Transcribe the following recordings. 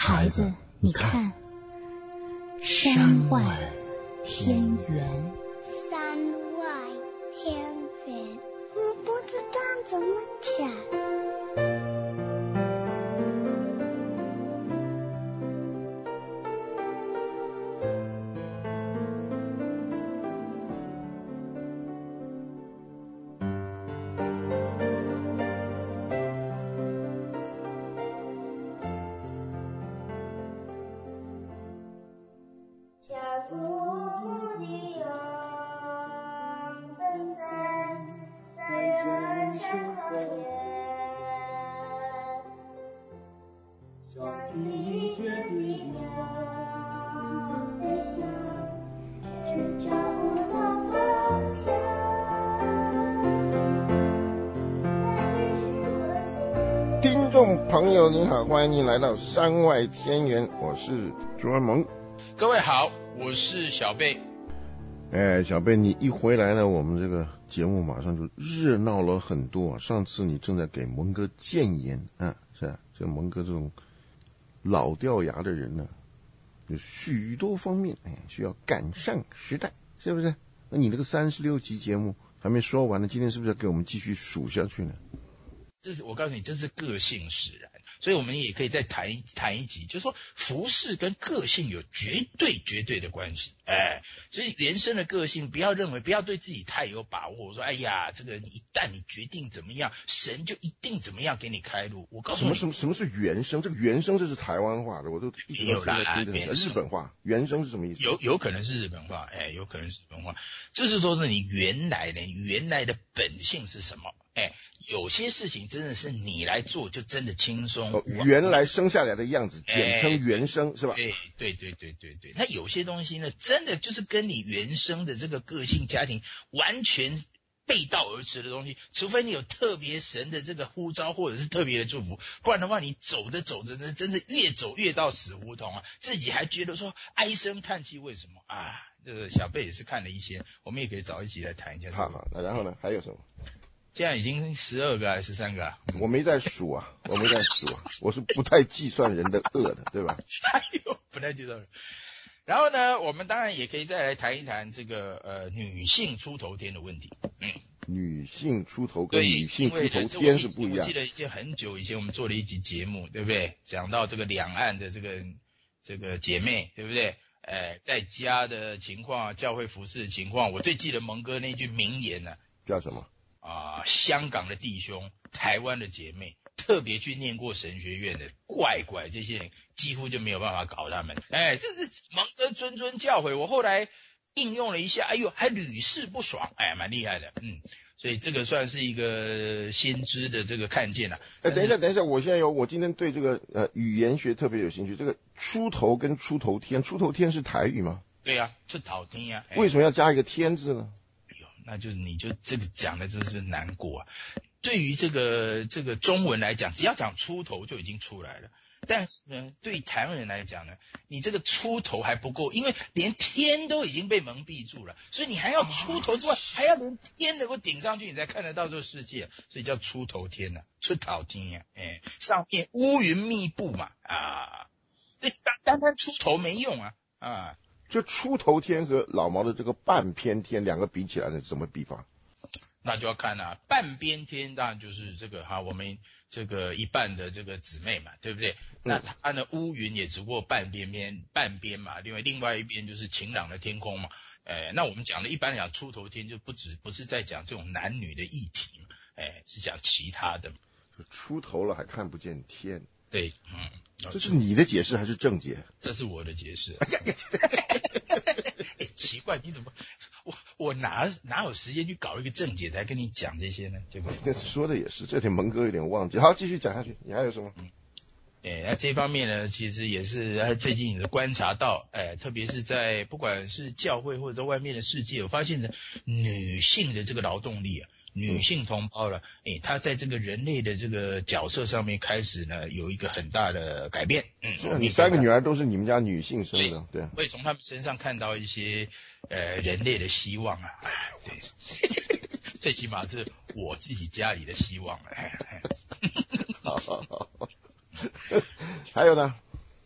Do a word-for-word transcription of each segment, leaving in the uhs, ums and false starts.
孩子，你看，山外天圆。 山外天圆，我不知道怎么讲。 听众朋友您好，欢迎您来到山外天圆，我是朱安蒙。 各位好，我是小贝。 哎，小贝，你一回来呢，我们这个节目马上就热闹了很多啊。上次你正在给蒙哥建言啊，是啊，这蒙哥这种老掉牙的人呢，有许多方面哎需要赶上时代，是不是？那你这个三十六集节目还没说完呢，今天是不是要给我们继续数下去呢？ 这是我告诉你，这是个性使然，所以我们也可以再谈一谈一集，就是说服饰跟个性有绝对绝对的关系，哎，所以人生的个性不要认为不要对自己太有把握，说哎呀，这个你一旦你决定怎么样，神就一定怎么样给你开路。我告诉你， 什么什么什么是原生？这个原生这是台湾话的，我都一直到现在听得日本话。原生是什么意思？ 有有可能是日本话，哎，有可能是日本话，就是说呢，你原来呢，原来的本性是什么？哎，有些事情真的是你来做就真的轻松、 哦，原来生下来的样子，简称原生、哎、是吧？ 对对对对对对。那有些东西呢，真的就是跟你原生的这个个性、家庭完全背道而驰的东西，除非你有特别神的这个呼召或者是特别的祝福，不然的话，你走着走着呢，真的越走越到死胡同啊，自己还觉得说唉声叹气，为什么啊？这个小贝也是看了一些，我们也可以找一集来谈一下、這個。 好好，那然后呢，还有什么？ 现在已经十二个还是十三个啊？ 我没在数啊，我没在数啊，我是不太计算人的恶的，对吧？ 哎呦，不太计算人。然后呢，我们当然也可以再来谈一谈这个呃女性出头天的问题。嗯， 女性出头跟女性出头天是不一样。 我记得已经很久以前我们做了一集节目，对不对？讲到这个两岸的这个这个姐妹，对不对？哎，在家的情况，教会服侍的情况，我最记得蒙哥那句名言呢、啊， 叫什么？ 啊、呃，香港的弟兄，台湾的姐妹，特别去念过神学院的，怪怪这些人几乎就没有办法搞他们。哎，这是蒙哥谆谆教诲，我后来应用了一下，哎呦，还屡试不爽，哎，蛮厉害的，嗯，所以这个算是一个先知的这个看见了、啊。 哎，等一下，等一下，我现在有，我今天对这个呃语言学特别有兴趣。这个出头跟出头天，出头天是台语吗？ 对呀、啊，出头天呀、啊。 为什么要加一个天字呢？ 那就是你就这个讲的真是难过啊！对于这个这个中文来讲，只要讲出头就已经出来了。但是呢，对台湾人来讲呢，你这个出头还不够，因为连天都已经被蒙蔽住了，所以你还要出头之外，还要连天能够顶上去，你才看得到这个世界，所以叫出头天呐、啊，出头天呀、啊，哎，上面乌云密布嘛，啊，这单单出头没用啊，啊。 这出头天和老毛的这个半边天两个比起来呢，怎么比法？ 那就要看啊，半边天当然就是这个哈，我们这个一半的这个姊妹嘛，对不对？那它呢，乌云也只不过半边边半边嘛，另外另外一边就是晴朗的天空嘛。哎，那我们讲的一般讲出头天就不止不是在讲这种男女的议题嘛，哎，是讲其他的。 出头了还看不见天。 对，嗯， 这是你的解释还是正解？ 这是我的解释。哎，奇怪，你怎么我我哪哪有时间去搞一个正解才跟你讲这些呢？对不对？ 说的也是，这点蒙哥有点忘记。好，继续讲下去，你还有什么？ 嗯，哎，那这方面呢，其实也是最近也观察到，哎，特别是在不管是教会或者在外面的世界，我发现呢，女性的这个劳动力啊。女性同胞了，诶，她在这个人类的这个角色上面开始呢有一个很大的改变。嗯， 是啊，你三个女儿都是你们家女性生的，对。 会从她们身上看到一些呃人类的希望啊，对，最起码是我自己家里的希望了。 好好好，还有呢？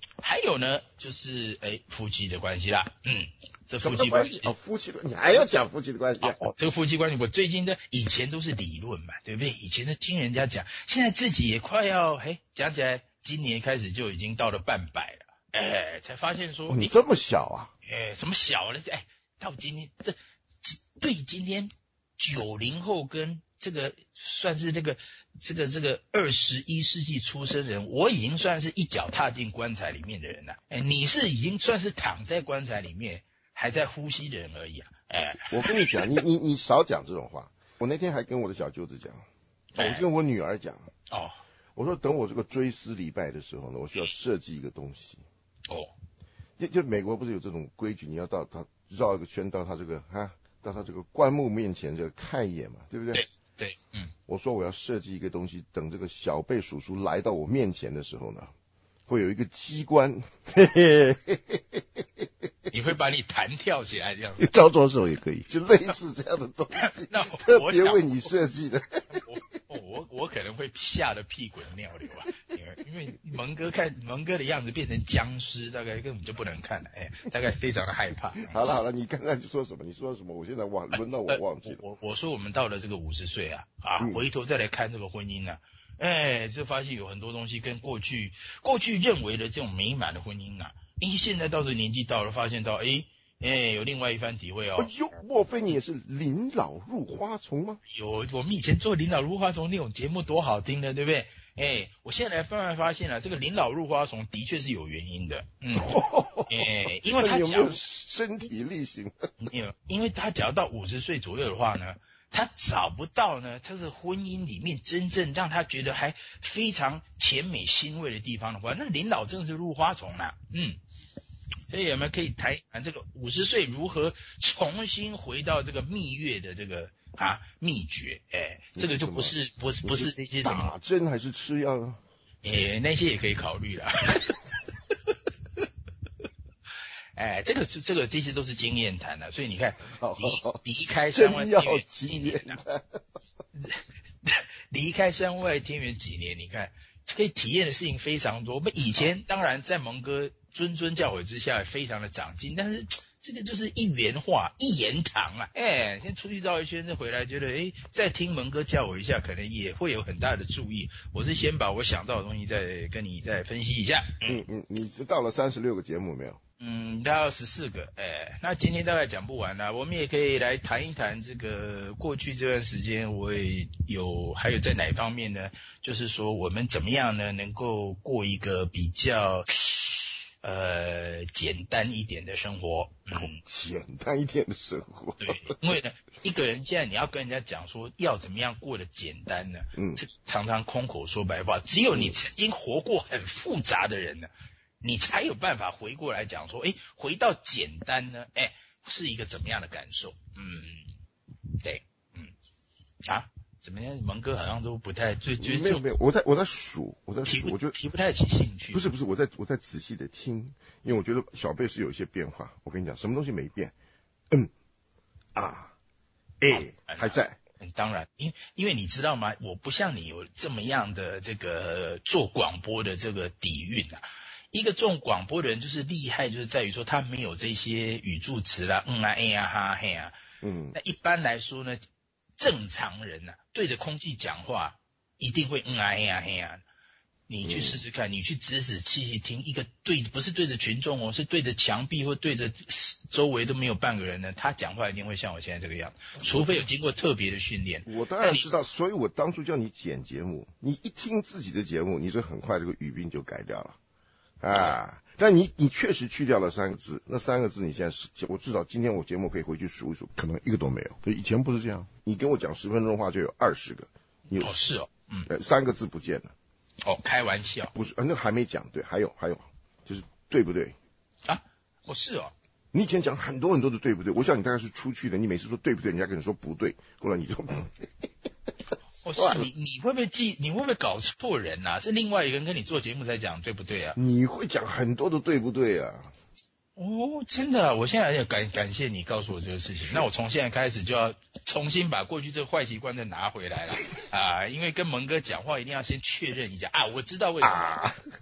有呢，就是哎夫妻的关系啦，嗯，这夫妻关系哦，夫妻的你还要讲夫妻的关系、啊哦？这个夫妻关系，我最近的以前都是理论嘛，对不对？以前都听人家讲，现在自己也快要哎讲起来，今年开始就已经到了半百了，哎，才发现说、 哦、你这么小啊？ 哎，什么小了？哎，到今天这对今天九零后跟这个算是这个这个这个二十一世纪出生人，我已经算是一脚踏进棺材里面的人了。哎，你是已经算是躺在棺材里面还在呼吸的人而已啊。哎， 我跟你讲，你你你少讲这种话。我那天还跟我的小舅子讲，我是跟我女儿讲。 哦， 我说等我这个追思礼拜的时候呢，我需要设计一个东西。 哦， 就就美国不是有这种规矩，你要到他绕一个圈到他这个哈，到他这个棺木面前这个看一眼嘛，对不对？ 对对，嗯。 我说我要设计一个东西，等这个小贝叔叔来到我面前的时候呢，会有一个机关，嘿嘿嘿嘿嘿嘿， 你会把你弹跳起来这样子， 招招手也可以，就类似这样的东西， 那特别为你设计的。 我我我可能会吓得屁滚尿流啊，因为蒙哥看蒙哥的样子变成僵尸，大概根本就不能看了，哎，大概非常的害怕。 好了好了，你刚才就说什么？你说什么？我现在忘轮到我忘记了。 我我说我们到了这个五十岁啊啊，回头再来看这个婚姻啊，哎，就发现有很多东西跟过去过去认为的这种美满的婚姻啊，因为现在到这个年纪到了，发现到哎。哎，有另外一番体会哦。 哎呦，莫非你也是临老入花丛吗？ 有，我们以前做临老入花丛那种节目多好听的，对不对？哎，我现在来慢慢发现了、啊，这个临老入花丛的确是有原因的。嗯，哎，因为他讲有没有身体力行？ 没有，因为他只要到五十岁左右的话呢，他找不到呢，他是婚姻里面真正让他觉得还非常甜美欣慰的地方的话，那临老正是入花丛啦、啊。嗯。所以我们可以谈谈这个五十岁如何重新回到这个蜜月的这个啊秘诀，哎，这个就不是不是不是这些什么打针还是吃药啊？ 哎，那些也可以考虑啦。哎，这个是这个这些都是经验谈的，所以你看离离开山外天远几年啊，离开山外天远几年，你看可以体验的事情非常多。我们以前当然在蒙哥谆谆教诲之下非常的长进，但是这个就是一元化一言堂啊，哎，先出去绕一圈再回来，觉得哎，再听蒙哥教我一下，可能也会有很大的注意。我是先把我想到的东西再跟你再分析一下。 嗯嗯，你是到了三十六个节目没有？ 嗯，大概十四个，哎，那今天大概讲不完啦，我们也可以来谈一谈这个过去这段时间我也有还有在哪方面呢？就是说我们怎么样呢，能够过一个比较呃简单一点的生活。 嗯，简单一点的生活。 对，因为呢，一个人现在你要跟人家讲说要怎么样过得简单呢？嗯，常常空口说白话，只有你曾经活过很复杂的人呢。你才有办法回过来讲说，哎，回到简单呢，哎，是一个怎么样的感受？嗯，对，嗯，啊，怎么样？蒙哥好像都不太最最没有没有，我在我在数，我在数，我就提不太起兴趣。 不是不是，我在我在仔细的听，因为我觉得小贝是有一些变化。我跟你讲，什么东西没变？嗯啊，哎，还在。 嗯，当然，因因为你知道吗？我不像你有这么样的这个做广播的这个底蕴啊。一个做广播的人就是厉害，就是在于说他没有这些语助词啦，嗯啊，哎呀，哈嘿啊，嗯。那一般来说呢，正常人呐、啊，对着空气讲话，一定会嗯啊，哎呀，嘿啊。你去试试看，你去指指气气听一个对，不是对着群众哦，是对着墙壁或对着周围都没有半个人呢，他讲话一定会像我现在这个样，除非有经过特别的训练。 我当然知道，所以我当初叫你剪节目，你一听自己的节目，你就很快这个语病就改掉了。啊，但你你确实去掉了三个字，那三个字你现在是，我至少今天我节目可以回去数一数，可能一个都没有。所以以前不是这样，你跟我讲十分钟话就有二十个，你有哦是哦，嗯， 呃三个字不见了。 哦，开玩笑， 不是，呃、那还没讲，对，还有还有，就是对不对？ 啊，哦是哦， 你以前讲很多很多的对不对？我想你大概是出去的，你每次说对不对，人家跟你说不对，后来你就。 哦，是你你会不会记？你会不会搞错人啊？是另外一个人跟你做节目才讲对不对啊？ 你会讲很多的对不对啊？ 哦，真的、啊，我现在也感感谢你告诉我这个事情。那我从现在开始就要重新把过去这个坏习惯再拿回来了啊！因为跟蒙哥讲话一定要先确认一下啊，我知道为什么。啊、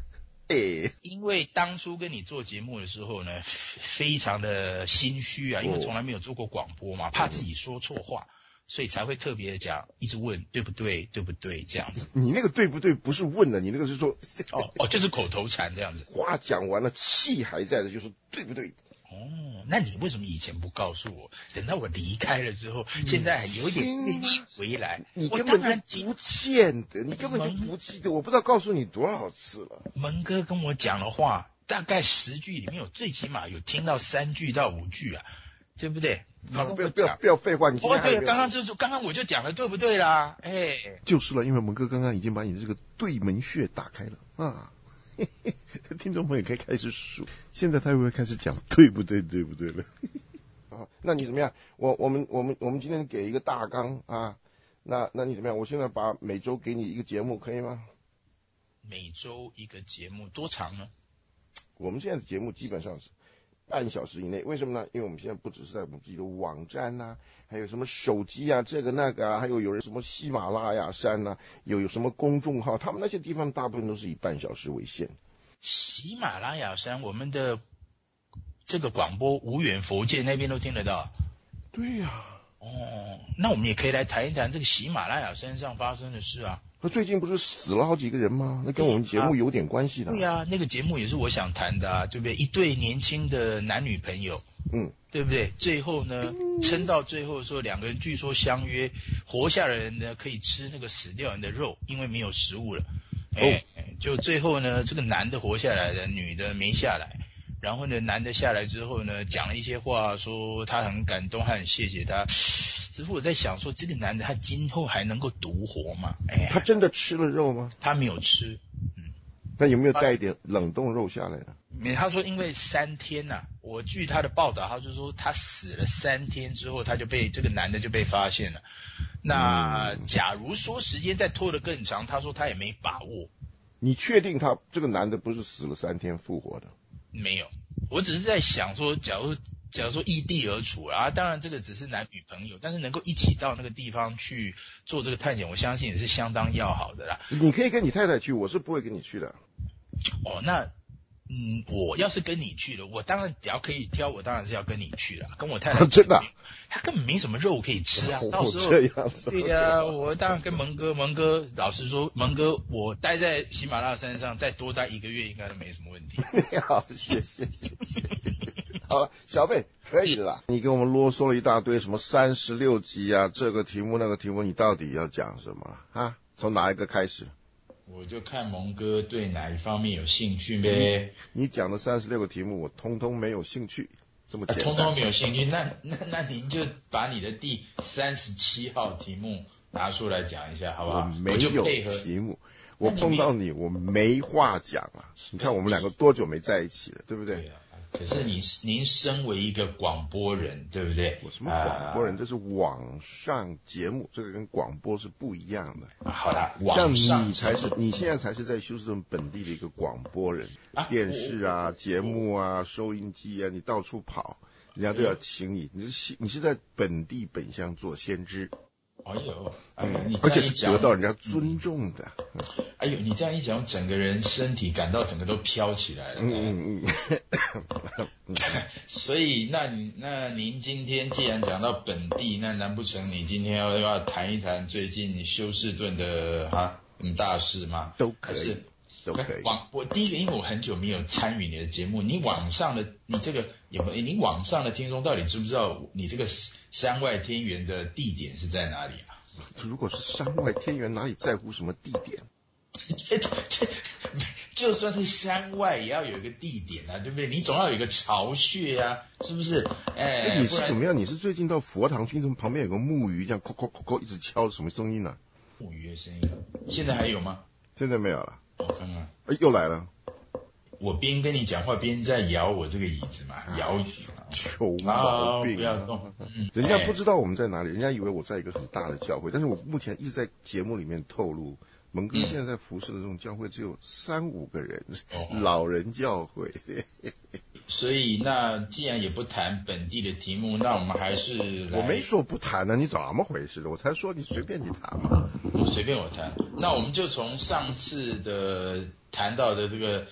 哎， 因为当初跟你做节目的时候呢，非常的心虚啊，因为从来没有做过广播嘛，怕自己说错话。所以才会特别讲，一直问对不对，对不对这样子。 你那个对不对不是问的，你那个是说哦哦，就是口头禅这样子。 话讲完了，气还在的，就是对不对？ 哦，那你为什么以前不告诉我？等到我离开了之后，嗯、现在还有点愿意回来。 你根本就不见得，你根本就不记得。我不知道告诉你多少次了。 蒙哥跟我讲的话，大概十句里面有最起码有听到三句到五句啊。对不对？ 好，不要不要不要废话，你哦对，刚刚就是刚刚我就讲了，对不对啦？哎， 就是了，因为蒙哥刚刚已经把你的这个对门穴打开了啊，嘿嘿，听众朋友可以开始数，现在他会不会开始讲对不对对不对了？啊，那你怎么样？我我们我们我们今天给一个大纲啊，那那你怎么样？我现在把每周给你一个节目，可以吗？ 每周一个节目多长呢？ 我们现在的节目基本上是半小时以内，为什么呢？因为我们现在不只是在我们自己的网站啊，还有什么手机啊，这个那个啊，还有有人什么喜马拉雅山啊，有有什么公众号，他们那些地方大部分都是以半小时为限。 喜马拉雅山，我们的这个广播无远佛界那边都听得到。 对呀、啊。 哦，那我们也可以来谈一谈这个喜马拉雅山上发生的事啊。 那最近不是死了好几个人吗？那跟我们节目有点关系的。 对啊，那个节目也是我想谈的啊，对不对？一对年轻的男女朋友， 嗯， 对不对？最后呢，撑到最后说两个人据说相约，活下来的人呢可以吃那个死掉人的肉，因为没有食物了。哎，哦、就最后呢，这个男的活下来了，女的没下来。然后呢，男的下来之后呢，讲了一些话，说他很感动，他很谢谢他。只是我在想说，这个男的他今后还能够独活吗？哎， 他真的吃了肉吗？ 他没有吃，嗯。 那有没有带一点冷冻肉下来呢？ 没，他说因为三天呐、啊，我据他的报道，他就说他死了三天之后，他就被这个男的就被发现了。那假如说时间再拖得更长，他说他也没把握。 你确定他这个男的不是死了三天复活的？ 没有，我只是在想说，假如假如说异地而处啊，当然这个只是男女朋友，但是能够一起到那个地方去做这个探险，我相信也是相当要好的啦。 你可以跟你太太去，我是不会跟你去的。 哦，那嗯，我要是跟你去了，我当然只要可以挑，我当然是要跟你去了。跟我太太、 哦、真的、啊， 他根本没什么肉可以吃啊。 哦、 到时候这样子， 对呀、啊，我当然跟蒙哥，蒙哥老实说，蒙哥我待在喜马拉雅山上再多待一个月，应该都没什么问题。 好，谢谢谢谢。好了，小贝可以的啦。你给我们啰嗦了一大堆，什么三十六集啊，这个题目那个题目，你到底要讲什么啊？从哪一个开始？ 我就看蒙哥对哪一方面有兴趣呗。 你, 你讲的三十六个题目，我通通没有兴趣，这么简单。 啊、通通没有兴趣，那那那您就把你的第三十七号题目拿出来讲一下，好不好？ 我没有题目，我碰到你，我没话讲啊。你看我们两个多久没在一起了，对不对？ 对啊。可是你您身为一个广播人，对不对？ 我什么广播人？呃、这是网上节目，这个跟广播是不一样的。 啊、好的， 像你才是，你现在才是在休斯顿本地的一个广播人，啊、电视啊、节目啊、收音机啊，你到处跑，人家都要请你。你是你是在本地本乡做先知。 哎呦，哎呦，你而且是得到人家尊重的。 嗯、哎呦，你这样一讲，整个人身体感到整个都飘起来了。 嗯嗯嗯。所以，那你那您今天既然讲到本地，那难不成你今天要要谈一谈最近休斯顿的哈什么大事吗？ 都可以。都可以。 网我第一个，因为我很久没有参与你的节目，你网上的你这个有没有？你网上的听众到底知不知道你这个山外天源的地点是在哪里啊？ 如果是山外天源，哪里在乎什么地点？ 这这就算是山外，也要有一个地点啊，对不对？你总要有一个巢穴啊，是不是？哎， 欸、你是怎么样？你是最近到佛堂去，怎么旁边有个木鱼这样，叩叩叩叩一直敲，什么声音呢、啊？ 木鱼的声音，现在还有吗？ 现在没有了。 我看看， 哎，又来了。 我边跟你讲话边在摇我这个椅子嘛，摇椅。 有毛病、啊！ 不要动。 嗯，人家不知道我们在哪里，人家以为我在一个很大的教会，但是我目前一直在节目里面透露，蒙哥现在在服侍的这种教会只有三五个人，嗯、老人教会。 所以那既然也不谈本地的题目，那我们还是来…… 我没说不谈呢、啊，你怎么回事的？我才说你随便你谈嘛。 随便我谈。那我们就从上次的谈到的这个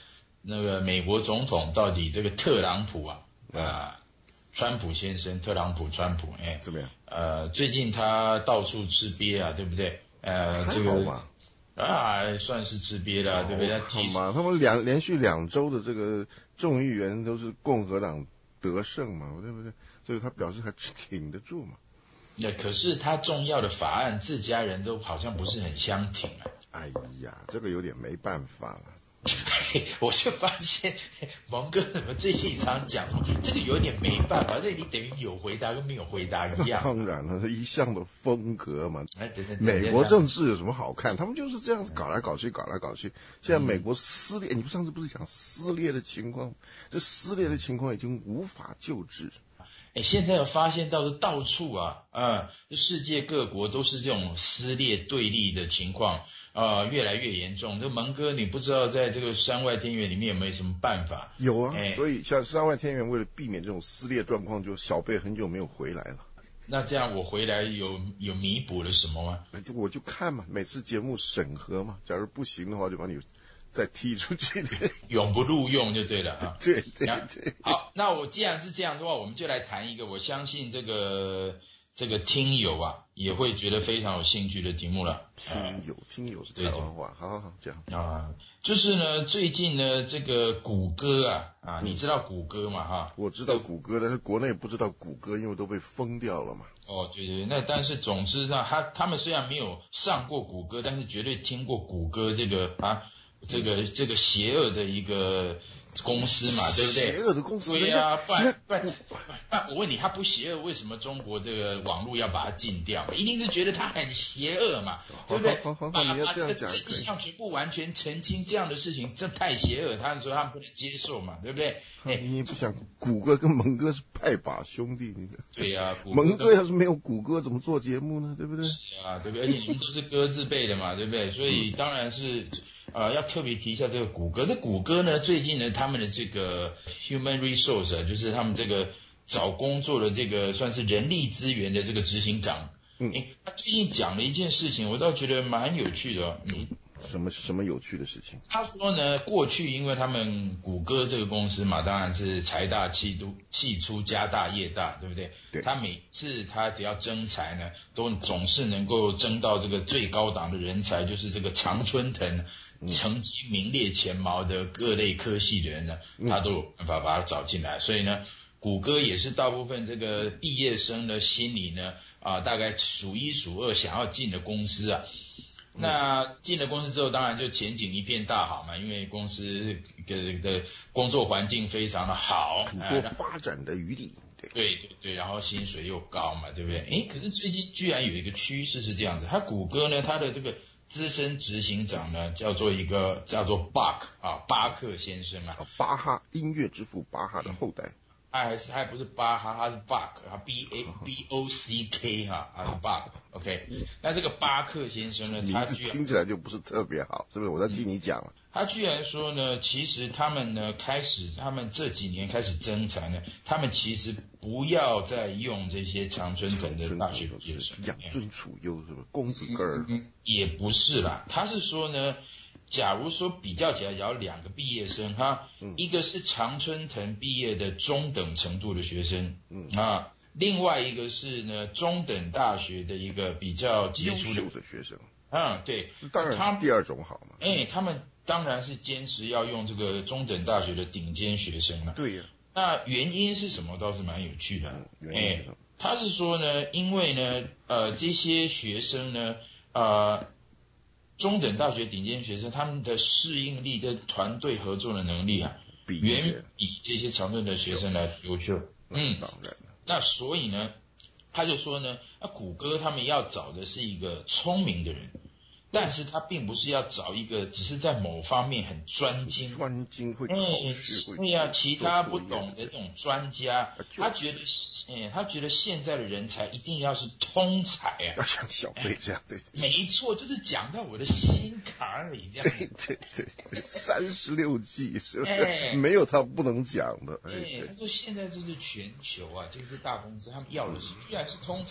那个美国总统到底这个特朗普啊啊，川普先生，特朗普，川普，哎， 怎么样？ 呃，最近他到处吃瘪啊，对不对？呃，这个啊，算是吃瘪了，对不对？ 好嘛，他们两连续两周的这个众议员都是共和党得胜嘛，对不对？所以他表示还挺得住嘛。 那可是他重要的法案，自家人都好像不是很相挺啊。 哎呀，这个有点没办法了。 我就发现蒙哥怎么最近常讲什么，这个有点没办法，这你等于有回答跟没有回答一样。 当然了，一向的风格嘛。 哎，等等， 美国政治有什么好看？他们就是这样子搞来搞去，搞来搞去。现在美国撕裂，嗯、你不上次不是讲撕裂的情况？这撕裂的情况已经无法救治。 哎，现在发现到是到处啊，啊、呃，世界各国都是这种撕裂对立的情况，啊、呃，越来越严重。这蒙哥，你不知道在这个山外天元里面有没有什么办法？ 有啊， 哎、 所以像山外天元为了避免这种撕裂状况，就小贝很久没有回来了。 那这样我回来有有弥补了什么吗？ 就我就看嘛，每次节目审核嘛，假如不行的话，就把你再踢出去， 永不录用就对了啊。 对对对。 好，那我既然是这样的话，我们就来谈一个我相信这个这个听友啊也会觉得非常有兴趣的题目了。 听友，听友是台湾话，好好好，这样啊，就是呢，最近呢，这个谷歌啊啊，你知道谷歌嘛哈？ 我知道谷歌，但是国内不知道谷歌，因为都被封掉了嘛。 哦，对对，那但是总之呢，他他们虽然没有上过谷歌，但是绝对听过谷歌这个啊。这个这个邪恶的一个公司嘛，对不对？ 邪恶的公司， 对呀、啊，不然不然，我问你，他不邪恶，为什么中国这个网络要把它禁掉？一定是觉得他很邪恶嘛，对不对？ 好好好，你要这样讲， 把真相全部完全澄清，这样的事情这太邪恶，他们说他们不能接受嘛，对不对？ 哎，你也不想，谷歌跟蒙哥是拜把兄弟，你对呀、啊， 蒙哥要是没有谷歌，怎么做节目呢？对不对？ 是啊，对不对？而且你们都是歌字辈的嘛，对不对？所以当然是。呃，要特别提一下这个谷歌。这谷歌呢，最近呢，他们的这个 human resource 啊，就是他们这个找工作的这个算是人力资源的这个执行长，嗯，诶，他最近讲了一件事情，我倒觉得蛮有趣的。嗯， 什么什么有趣的事情？ 他说呢，过去因为他们谷歌这个公司嘛，当然是财大气都气粗家大业大，对不对？ 对。 他每次他只要征才呢，都总是能够征到这个最高档的人才，就是这个常春藤。成绩名列前茅的各类科系的人呢，他都有办法把他找进来。所以呢，谷歌也是大部分这个毕业生的心里呢，啊，大概数一数二想要进的公司啊。那进了公司之后，当然就前景一片大好嘛，因为公司的的工作环境非常的好， 很多发展的余地。 对对对，然后薪水又高嘛，对不对？诶，可是最近居然有一个趋势是这样子，他谷歌呢，他的这个资深执行长呢，叫做一个叫做巴克啊，巴克先生啊， 巴哈音乐之父巴哈的后代， 他还是他还不是巴哈，他是巴克啊 ，B A B O C K 哈，他是巴克 ，OK。那这个巴克先生呢，他居然听起来就不是特别好，是不是？我在听你讲了。 他居然说呢，其实他们呢开始，他们这几年开始征才呢，他们其实不要再用这些常春藤的大学毕业生， 养尊处优是不是？公子哥儿、 嗯嗯？也不是啦，他是说呢，假如说比较起来，有两个毕业生哈，嗯、一个是常春藤毕业的中等程度的学生，嗯啊，另外一个是呢中等大学的一个比较杰出 的, 的学生， 嗯，对， 当然是第二种好嘛， 哎，他们。当然是坚持要用这个中等大学的顶尖学生了。 对呀、啊。 那原因是什么？倒是蛮有趣的。 嗯、原因是什么？ 他是说呢，因为呢，呃，这些学生呢，呃，中等大学顶尖学生，他们的适应力跟团队合作的能力啊， 比远比这些常春的学生来优秀。 嗯，当然了。 那所以呢，他就说呢，那谷歌他们要找的是一个聪明的人。但是他并不是要找一个只是在某方面很专精， 专精会考试会， 对呀、啊，其他不懂的那种专家，他觉得，哎，他觉得现在的人才一定要是通才啊， 要像小贝这样，对， 没错，就是讲到我的心坎里这样， 对对对对，三十六计是不是？没有他不能讲的， 哎，他说现在就是全球啊，这些大公司他们要的是居然是通才。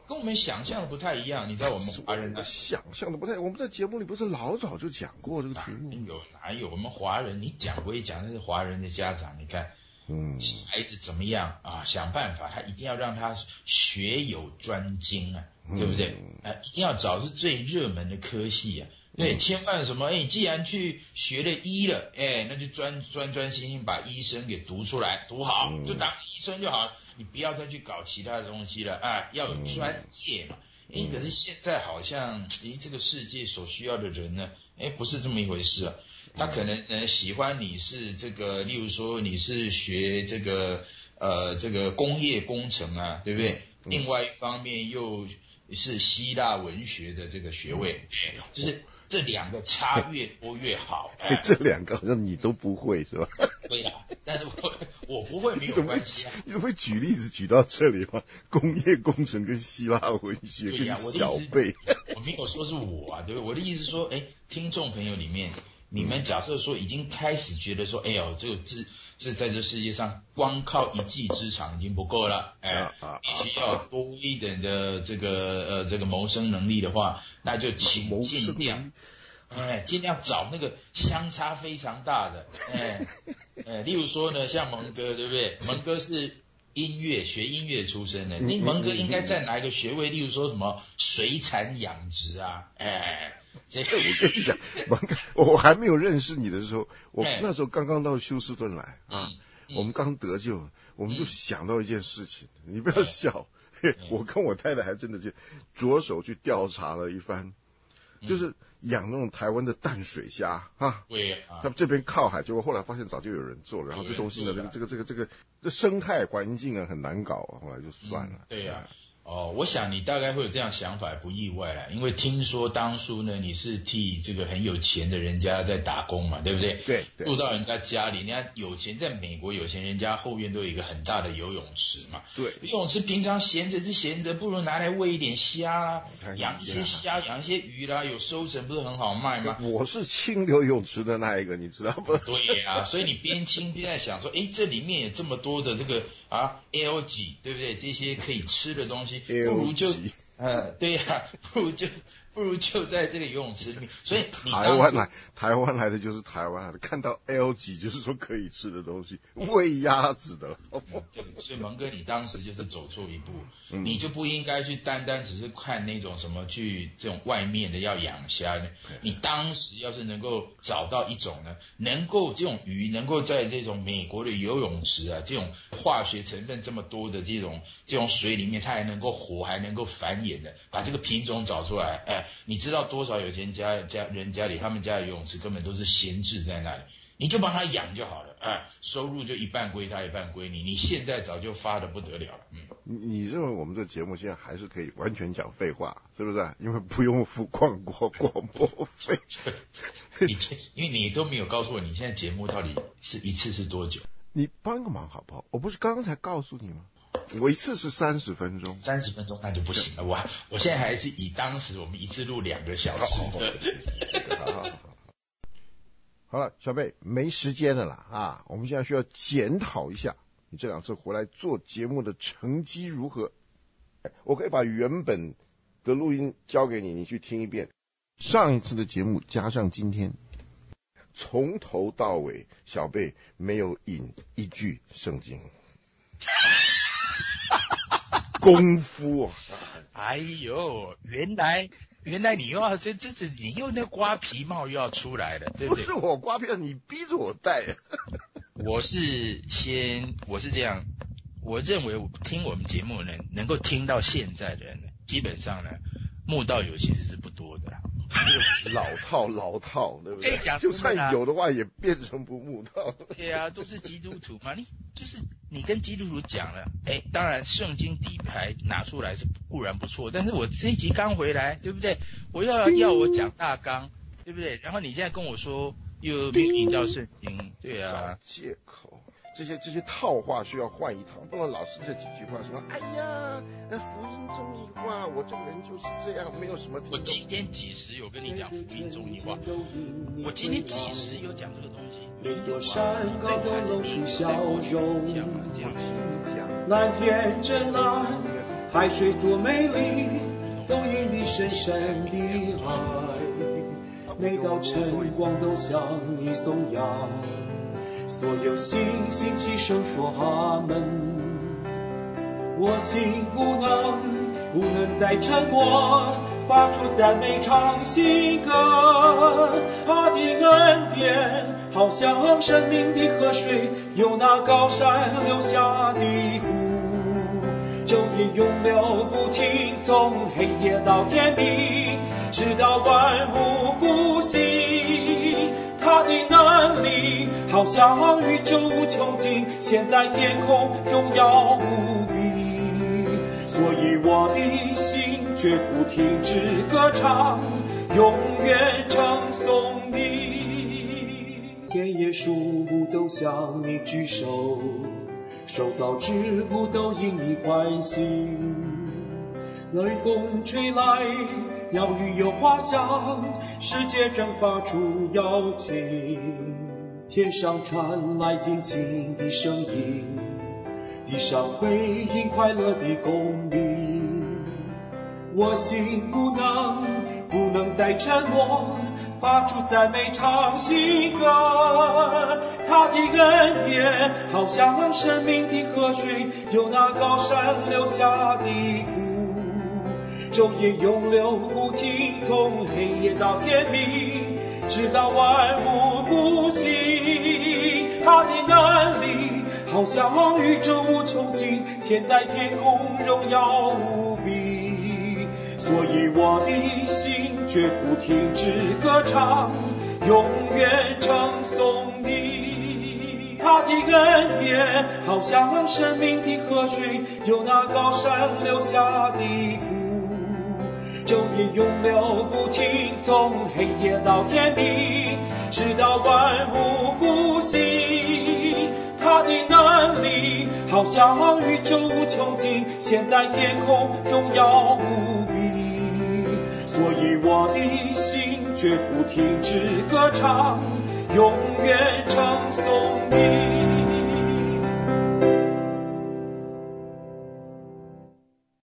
跟我们想象的不太一样。你知道我们华人的想象的不太，我们在节目里不是老早就讲过这个题目？ 有哪有我们华人？你讲归讲，但是华人的家长，你看。 嗯， 孩子怎么样啊？想办法，他一定要让他学有专精啊，对不对？啊，一定要找是最热门的科系啊，对， 嗯、 千万什么？哎，既然去学了医了，哎，那就专专专心心把医生给读出来，读好， 嗯、 就当医生就好了，你不要再去搞其他的东西了啊，要有专业嘛。哎、嗯，可是现在好像，哎，这个世界所需要的人呢，哎，不是这么一回事啊。他可能呢喜欢你是这个，例如说你是学这个呃这个工业工程啊，对不对？嗯、另外一方面又是希腊文学的这个学位，嗯、就是这两个差越多越好。 哎、这两个好像你都不会是吧？ 对啦，但是我我不会没有关系啊。 你怎么会举例子举到这里吗？工业工程跟希腊文学跟小贝， 我没有说是我啊，对不对？我的意思是说，哎，听众朋友里面。你们假设说已经开始觉得说，哎呦，这个这这在这世界上光靠一技之长已经不够了，哎，必须要多一点的这个呃这个谋生能力的话，那就请尽量，哎，尽量找那个相差非常大的，哎，哎，例如说呢，像蒙哥，对不对？蒙哥是音乐学音乐出身的，那蒙哥应该在哪一个学位？例如说什么水产养殖啊，哎。 这个我跟你讲，我还没有认识你的时候，我那时候刚刚到休斯顿来啊，嗯、我们刚得救，我们就想到一件事情，嗯、你不要笑，嗯、我跟我太太还真的就着手去调查了一番，嗯、就是养那种台湾的淡水虾啊， 对啊， 他们这边靠海，结果后来发现早就有人做了，然后这东西呢，这个这个这个这个这生态环境啊很难搞啊，后来就算了。 嗯、对呀、啊。哦，我想你大概会有这样想法，不意外啦，因为听说当初呢，你是替这个很有钱的人家在打工嘛，对不对？ 对，对住到人家家里，人家有钱，在美国有钱人家后院都有一个很大的游泳池嘛。 对， 游泳池平常闲着是闲着，不如拿来喂一点虾啦，养一些虾，养一些鱼啦，有收成不是很好卖吗？ 我是清流泳池的那一个，你知道吗？ 对呀、啊，所以你边清边在想说，哎，这里面有这么多的这个啊 algae， 对不对？这些可以吃的东西。不如就呃对呀、啊，不如就不如就在这个游泳池里面。所以你台湾来台湾来的就是台湾来的，看到 L 级就是说可以吃的东西，喂鸭子的。 对，所以蒙哥你当时就是走错一步， 嗯、 你就不应该去单单只是看那种什么去这种外面的要养虾呢。你当时要是能够找到一种呢，能够这种鱼能够在这种美国的游泳池啊，这种化学成分这么多的这种这种水里面，它还能够活，还能够繁衍的，把这个品种找出来，哎，你知道多少有钱家家人家里，他们家的游泳池根本都是闲置在那里，你就帮他养就好了，哎，收入就一半归他，一半归你，你现在早就发的不得了了，嗯。 你认为我们这节目现在还是可以完全讲废话，是不是？因为不用付广播广播费。 你因为你都没有告诉我，你现在节目到底是一次是多久？ 你帮个忙好不好？我不是刚刚才告诉你吗？我一次是三十分钟， 三十分钟那就不行了。我我现在还是以当时我们一次录两个小时的。 好好好，好了，小贝没时间了啦啊！我们现在需要检讨一下你这两次回来做节目的成绩如何。我可以把原本的录音交给你，你去听一遍。上一次的节目加上今天，从头到尾小贝没有引一句圣经。功夫啊！ 哎呦，原来原来你又要这这这你又那瓜皮帽又要出来了，对不对？ 不是我瓜皮，你逼着我戴。 我是先我是这样，我认为听我们节目呢，能够听到现在的人呢，基本上呢，慕道友其实是不多的啦。 老套老套，对不对？ 讲就算有的话，也变成不慕道。 对啊，都是基督徒嘛，你就是你跟基督徒讲了，哎，当然圣经底牌拿出来是固然不错，但是我这一集刚回来，对不对？我要要我讲大纲，对不对？然后你现在跟我说又没有引到圣经，对啊， 借口。这些这些套话需要换一套，不能老是这几句话什么哎呀，那福音中义话，我这个人就是这样，没有什么。 我今天几时有跟你讲福音中义话？我今天几时有讲这个东西？没有啊，对，还是你在过去讲嘛，这样子。 蓝天真蓝。 海水多美丽，都因你深深的爱。每道晨光都向你颂扬，所有星星齐声说阿门。我心不能不能再沉默，发出赞美唱新歌。他的恩典好像生命的河水，由那高山流下的湖，昼夜永流不停，从黑夜到天明，直到万物复兴。他的能力好像宇宙无穷尽，现在天空荣耀无比。所以我的心绝不停止歌唱，永远称颂你。田野树木都向你举手，受造之物都因你欢喜。雷风吹来，鸟语有花香，世界正发出邀请。天上传来尽情的声音，地上回应快乐的公鸣。我心不能不能再沉默，发出赞美唱新歌。他的恩典好像生命的河水，由那高山流下的湖，昼夜永流不停，从黑夜到天明，直到万物复兴。他的能力好像宇宙无穷尽，现在天空荣耀无比。所以我的心绝不停止歌唱，永远称颂你。他的恩典好像生命的河水，由那高山流下的湖，昼夜永流不停，从黑夜到天明，直到万物复兴。他的能力好像宇宙无穷尽，现在天空荣耀无比。所以我的心绝不停止歌唱，永远称颂你。